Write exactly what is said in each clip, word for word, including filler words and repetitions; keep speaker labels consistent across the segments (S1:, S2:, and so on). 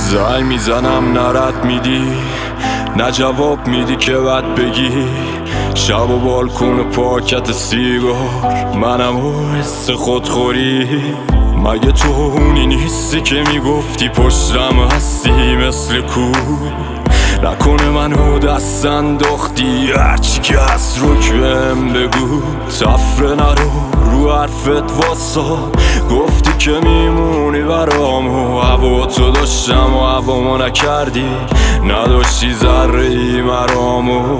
S1: زنگ میزنم نرد میدی، نه جواب میدی که بد بگی. شب و بالکن و پاکت سیگار، منم و حس خودخوری. مگه تو اونی نیستی که میگفتی پشتم هستی مثل کو؟ نکنه منو دست انداختی هرچی که از رک بهم بگو. تفره نرو رو حرفت واسا، گفتی که میمونی برام و هوا تو داشتم و هوامو نکردی، نداشتی ذره ای مرامو.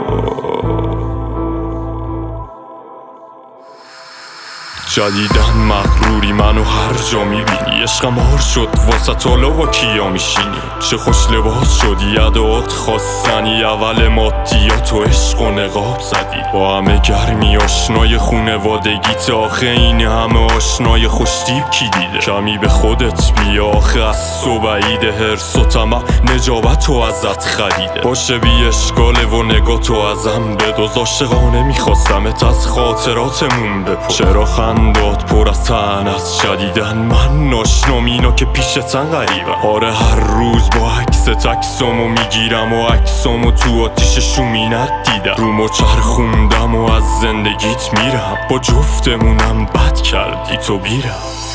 S1: جدیدن مغروری منو هر جا میبینی، عشقم هار شد واسه حالا با کیا میشینی. چه خوش لباس شدی ادات خواستنی، اول مادیاتو عشق و نقاب زدی. با همه گرمی آشنای خونوادگیت، آخه این همه آشنای خوشتیب کی دیده؟ کمی به خودت بیا آخه از تو بعیده، حرص و طمع نجابتو ازت خریده. باشه بی اشکاله و نگاتو ازم بدوز، عاشقانه میخواستمت از خاطراتمون بپرس. چرا خندات پر از تن از شدیدن، من ناشنام اینا که پیشتن غریبم. آره هر روز با عکست عکسامو میگیرم و عکسامو تو آتیش شومینت دیدم. رومو چرخوندم و از زندگیت میرم، با جفتمونم بد کردی تو بیرم.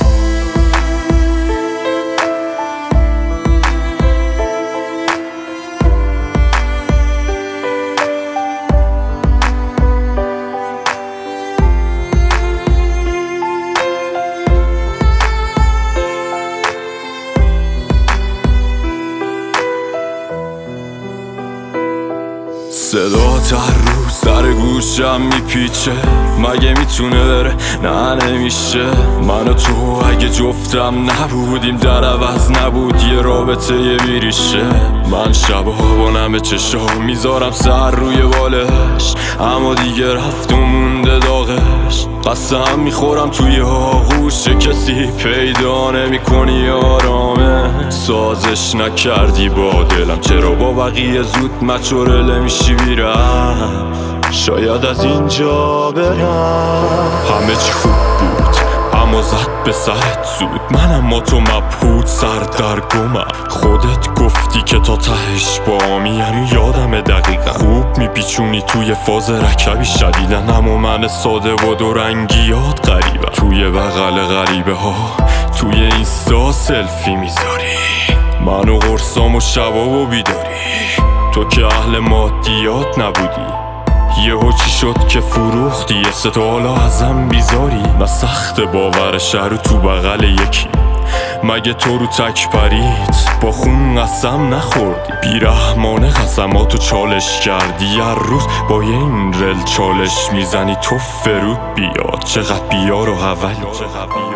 S1: صدات هر روز در گوشم میپیچه، مگه میتونه بره؟ نه نمیشه. من و تو اگه جفتم نبودیم در عوض نبود یه رابطه یه بیریشه. من شبا با نمه چشام میذارم سر روی بالش، اما دیگه رفت و مونده داغش. قسم میخورم توی آغوش کسی پیدا نمیکنی آرامه. سازش نکردی با دلم، چرا با بقیه زود مچورله میشی بیرم؟ شاید از اینجا برم. همه چی خوب بود اما زد به سرت زود، منم ما تو مبهوت سر در گمم. خودت گفتی که تا تهش با میم، یادم دقیقا خوب میپیچونی توی فاز رکبی شدیدن. اما من ساده و دو رنگیات غریبم، توی بغل غریبه ها توی اینستا سلفی میذاری. منو قرصام و شبا و بیداری، تو که اهل مادیات نبودی. یهو چی شد که فروختی است حالا ازم بیزاری؟ نه سخت باور شهر تو بغل یکی، مگه تو رو تک پرید با خون قسم نخوردی؟ بیرحمانه قسماتو چالش کردی، هر روز با یه این رل چالش میزنی تو فرود بیاد. چقدر بیار و هولی